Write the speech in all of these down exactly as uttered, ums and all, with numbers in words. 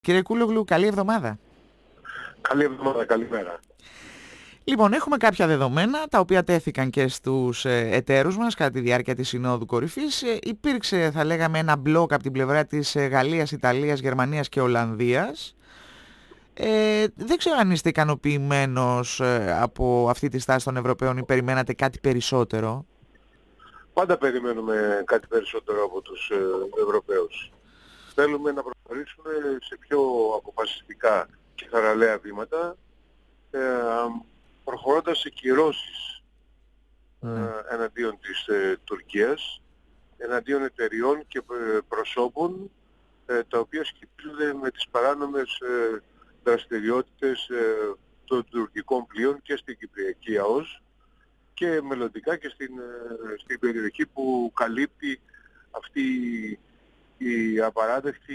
Κύριε Κούλογλου, καλή εβδομάδα. Καλή εβδομάδα, καλημέρα. Λοιπόν, έχουμε κάποια δεδομένα τα οποία τέθηκαν και στους εταίρους μας κατά τη διάρκεια της Συνόδου Κορυφής. Υπήρξε, θα λέγαμε, ένα μπλοκ από την πλευρά της Γαλλίας, Ιταλίας, Γερμανίας και Ολλανδίας. Ε, δεν ξέρω αν είστε ικανοποιημένος από αυτή τη στάση των Ευρωπαίων ή περιμένατε κάτι περισσότερο. Πάντα περιμένουμε κάτι περισσότερο από τους ε, Ευρωπαίους. Θέλουμε να προχωρήσουμε σε πιο αποφασιστικά και θαραλέα βήματα, ε, προχωρώντας σε κυρώσεις ε, εναντίον της ε, Τουρκίας, εναντίον εταιριών και ε, προσώπων ε, τα οποία σχετίζονται με τις παράνομες ε, δραστηριότητες ε, των τουρκικών πλοίων και στην Κυπριακή ΑΟΣ και μελλοντικά και στην, ε, στην περιοχή που καλύπτει αυτή η απαράδεκτη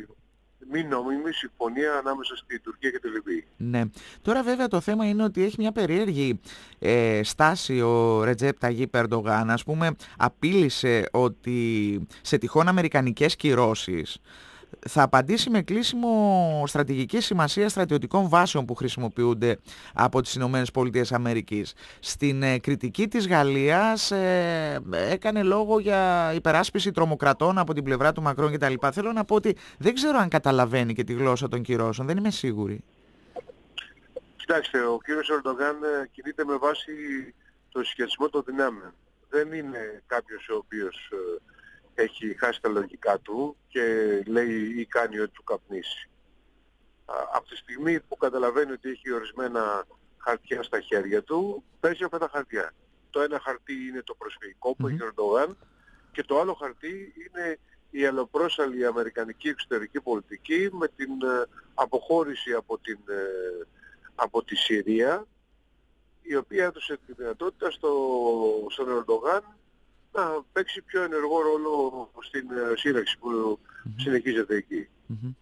μη νόμιμη συμφωνία ανάμεσα στην Τουρκία και τη Λιβύη. Ναι. Τώρα βέβαια το θέμα είναι ότι έχει μια περίεργη ε, στάση ο Ρετζέπ Ταγίπ Ερντογάν. Ας πούμε, απείλησε ότι σε τυχόν αμερικανικές κυρώσεις θα απαντήσει με κλείσιμο στρατηγικής σημασίας στρατιωτικών βάσεων που χρησιμοποιούνται από τις Ηνωμένες Πολιτείες Αμερικής. Στην ε, κριτική της Γαλλίας ε, έκανε λόγο για υπεράσπιση τρομοκρατών από την πλευρά του Μακρόν κτλ. Θέλω να πω ότι δεν ξέρω αν καταλαβαίνει και τη γλώσσα των κυρώσεων, δεν είμαι σίγουρη. Κοιτάξτε, ο κύριος Ερντογάν κινείται με βάση το συσχετισμό των δυνάμεων. Δεν είναι κάποιος ο οποίος έχει χάσει τα λογικά του και λέει ή κάνει ό,τι του καπνίσει. Από τη στιγμή που καταλαβαίνει ότι έχει ορισμένα χαρτιά στα χέρια του, παίζει αυτά τα χαρτιά. Το ένα χαρτί είναι το προσφυγικό που έχει ο Ερντογάν και το άλλο χαρτί είναι η αλλοπρόσαλη αμερικανική εξωτερική πολιτική με την αποχώρηση από, την, από τη Συρία, η οποία έδωσε τη δυνατότητα στο, στον Ερντογάν να παίξει πιο ενεργό ρόλο στην σύραξη που mm-hmm. συνεχίζεται εκεί. Mm-hmm.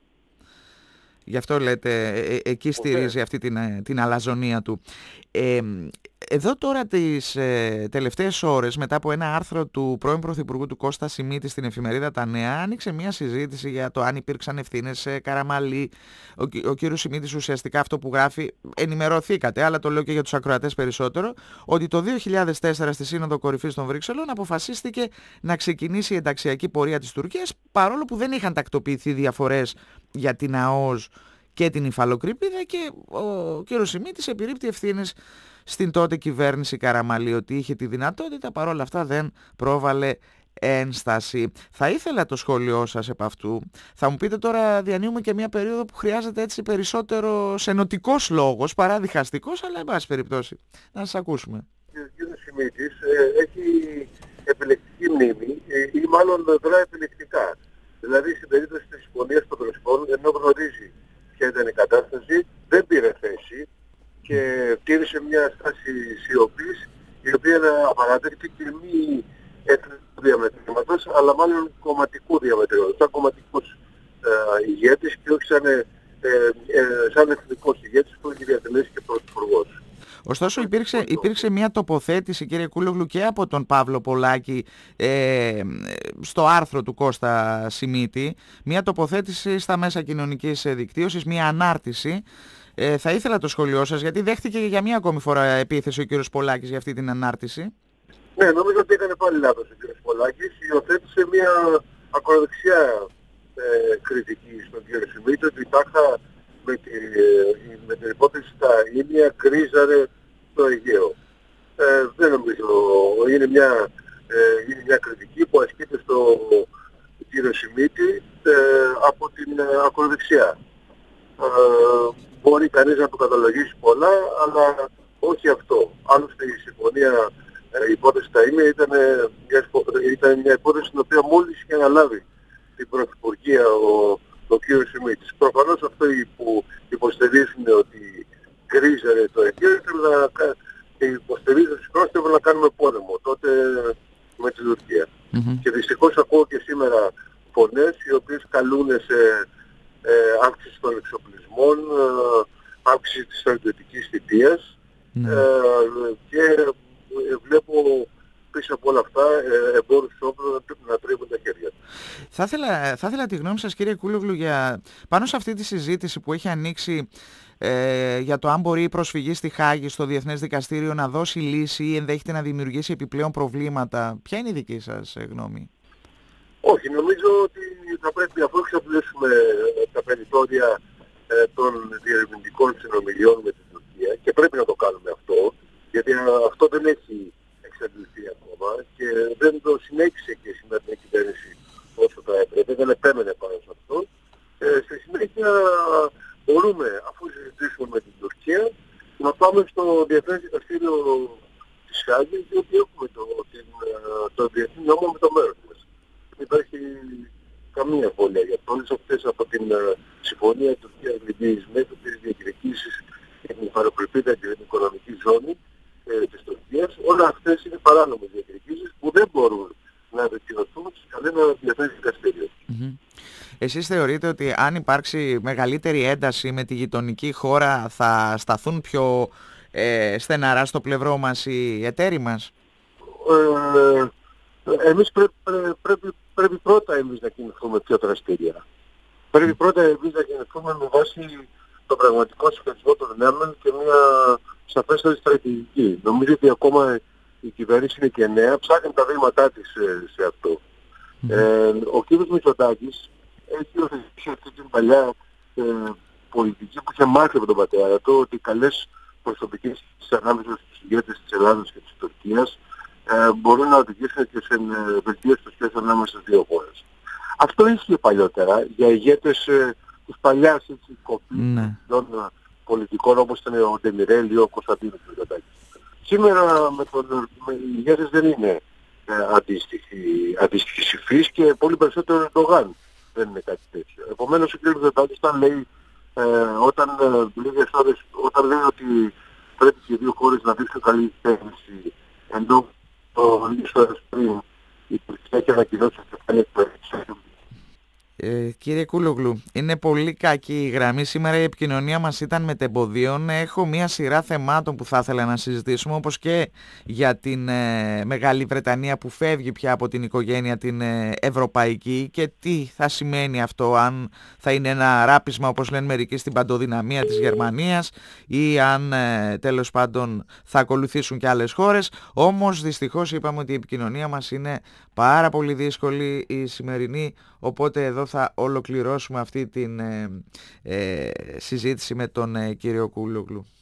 Γι' αυτό λέτε, ε, ε, εκεί στηρίζει okay. αυτή την, την αλαζονία του. Ε, εδώ τώρα τις ε, τελευταίες ώρες, μετά από ένα άρθρο του πρώην Πρωθυπουργού του Κώστα Σιμίτη στην εφημερίδα Τα Νέα, άνοιξε μια συζήτηση για το αν υπήρξαν ευθύνες σε Καραμαλή. Ο, ο κύριος Σιμίτης ουσιαστικά αυτό που γράφει, ενημερωθήκατε, αλλά το λέω και για τους ακροατές περισσότερο, ότι το δύο χιλιάδες τέσσερα στη Σύνοδο Κορυφής των Βρυξελών αποφασίστηκε να ξεκινήσει η ενταξιακή πορεία της Τουρκίας, παρόλο που δεν είχαν τακτοποιηθεί διαφορές για την ΑΟΣ και την υφαλοκρηπίδα, και ο κύριος Σιμίτης επιρρύπτει ευθύνες στην τότε κυβέρνηση Καραμαλή ότι είχε τη δυνατότητα, παρόλα αυτά δεν πρόβαλε ένσταση. Θα ήθελα το σχόλιο σας επ' αυτού. Θα μου πείτε τώρα, διανύουμε και μια περίοδο που χρειάζεται έτσι περισσότερο ενωτικός λόγος παρά διχαστικός, αλλά εν πάση περιπτώσει να σας ακούσουμε. Ο κύριος Σιμίτης ε, έχει επιλεκτική μνήμη ε, ή μάλλον δρά επιλεκτικά. Δηλαδή στην περίπτωση της συμφωνίας των Πρεσπών, ενώ γνωρίζει ποια ήταν η κατάσταση, δεν πήρε θέση και τήρησε μια στάση σιωπής, η οποία είναι απαράδεκτη και μη εθνικού διαμετρήματος, αλλά μάλλον κομματικού διαμετρήματος, σαν κομματικός ε, ηγέτης και όχι σαν, ε, ε, σαν εθνικός ηγέτης που έχει διατελέσει και πρωθυπουργός. Ωστόσο υπήρξε, υπήρξε μια τοποθέτηση, κύριε Κούλογλου, και από τον Παύλο Πολάκη ε, στο άρθρο του Κώστα Σιμίτη, μια τοποθέτηση στα μέσα κοινωνικής δικτύωσης, μια ανάρτηση. Ε, θα ήθελα το σχολείο σας, γιατί δέχτηκε για μια ακόμη φορά επίθεση ο κύριος Πολάκης για αυτή την ανάρτηση. Ναι, νομίζω ότι έκανε πάλι λάθος ο κύριος Πολάκης. Υιοθέτησε μια ακροδεξιά ε, κριτική στον κύριο Σιμίτη, ότι τάχα με, τη, ε, με την υπόθεση στα ίμια κρίζαρε το Αιγαίο. Ε, δεν νομίζω. Είναι μια, ε, είναι μια κριτική που ασκείται στο κύριο Σιμίτη ε, από την ε, ακροδεξιά. Ε, μπορεί κανείς να το καταλογίσει πολλά, αλλά όχι αυτό. Άλλωστε η συμφωνία, η υπόθεση στα ίμια ήταν μια, ήταν μια υπόθεση στην οποία μόλις είχε αναλάβει την πρωθυπουργία ο, ο κ. Σιμίτης. Προφανώς αυτοί που υποστηρίζουν ότι κρίζαρε το Αιγαίο και υποστηρίζουν συγχρόνως ότι να κάνουμε πόλεμο τότε με την Τουρκία. Mm-hmm. Και δυστυχώς ακούω και σήμερα φωνές οι οποίες καλούν σε ε, αύξηση των εξοπλισμών, ε, αύξηση της στρατιωτικής θητείας mm. ε, και ε, βλέπω πίσω από όλα αυτά ε, εμπόρους όπλων να, να τρίβουν τα χέρια του. Θα ήθελα, θα ήθελα τη γνώμη σας, κύριε Κούλογλου, για, πάνω σε αυτή τη συζήτηση που έχει ανοίξει ε, για το αν μπορεί η προσφυγή στη Χάγη στο Διεθνές Δικαστήριο να δώσει λύση ή ενδέχεται να δημιουργήσει επιπλέον προβλήματα. Ποια είναι η δική σας γνώμη? Όχι, νομίζω ότι θα πρέπει, αφού εξαντλήσουμε τα περιθώρια ε, των διερευνητικών συνομιλιών με την Τουρκία, και πρέπει να το κάνουμε αυτό, γιατί αυτό δεν έχει εξαντληθεί ακόμα και δεν το συνέχισε και η σημερινή κυβέρνηση όσο θα έπρεπε, δεν επέμενε πάνω σε αυτό. Ε, στη συνέχεια μπορούμε, αφού συζητήσουμε με την Τουρκία, να πάμε στο Διεθνές Δικαστήριο της Χάγης, διότι έχουμε το, την, το διεθνή νόμο με το μέρος μας. Δεν υπάρχει καμία απώλεια για αυτό. Όλες αυτές από την uh, συμφωνία Τουρκίας-Λιβύης μέχρι τις διεκδικήσεις για την παραπληπίδα και την οικονομική ζώνη ε, της Τουρκίας, όλα αυτές είναι παράνομες διεκδικήσεις που δεν μπορούν να δικαιωθούν σε κανένα διεθνές δικαστήριο. Mm-hmm. Εσείς θεωρείτε ότι αν υπάρξει μεγαλύτερη ένταση με τη γειτονική χώρα θα σταθούν πιο ε, στεναρά στο πλευρό μας οι εταίροι μας? Ε, εμείς πρέπει, πρέπει, πρέπει πρώτα εμείς να κινηθούμε πιο δραστήρια. Πρέπει πρώτα εμείς να κινηθούμε με βάση τον πραγματικό σχετισμό των δυνάμεων και μια σαφέστερη στρατηγική. Νομίζω ότι ακόμα η κυβέρνηση είναι και νέα, ψάχνει τα βήματά της σε, σε αυτό. Mm-hmm. Ε, ο κ. Μητσοτάκης έχει οθετήσει αυτή την παλιά ε, πολιτική που είχε μάθει από τον πατέρα του, ότι καλές προσωπικές σχέσεις ανάμεσα στους ηγέτες της Ελλάδας και της Τουρκίας ε, μπορούν να οδηγήσουν και σε ε, βελτίωση των σχέσεων ανάμεσα στις δύο χώρες. Αυτό ίσχυε παλιότερα για ηγέτες ε, της παλιάς κοπής των πολιτικών όπως ήταν ο Ντεμιρέλ ή ο Κωνσταντίνος Μητσοτάκης. Σήμερα με τον με, οι ηγέτες δεν είναι ε, αντίστοιχοι, αντίστοιχοι υφής και πολύ περισσότερο Ερντογάν δεν είναι κάτι τέτοιο. Επομένως ο κ. Μητσοτάκης όταν λέει, ε, όταν, ε, λίγες ώρες, όταν λέει ότι πρέπει και οι δύο χώρες να δείξουν καλή θέση, ενώ το λίγες ώρες πριν η Τουρκία έχει ανακοινώσει ότι θα κάνει εκπαίδευση. Ε, κύριε Κούλογλου, είναι πολύ κακή η γραμμή. Σήμερα η επικοινωνία μας ήταν μετεμποδίων. Έχω μία σειρά θεμάτων που θα ήθελα να συζητήσουμε, όπως και για την ε, Μεγάλη Βρετανία που φεύγει πια από την οικογένεια την ε, ευρωπαϊκή και τι θα σημαίνει αυτό, αν θα είναι ένα ράπισμα όπως λένε μερικοί στην παντοδυναμία της Γερμανίας ή αν ε, τέλος πάντων θα ακολουθήσουν και άλλες χώρες. Όμως δυστυχώς είπαμε ότι η επικοινωνία μας είναι πάρα πολύ δύσκολη η σημερινή, οπότε εδώ θα ολοκληρώσουμε αυτή την ε, ε, συζήτηση με τον ε, κύριο Κούλογλου.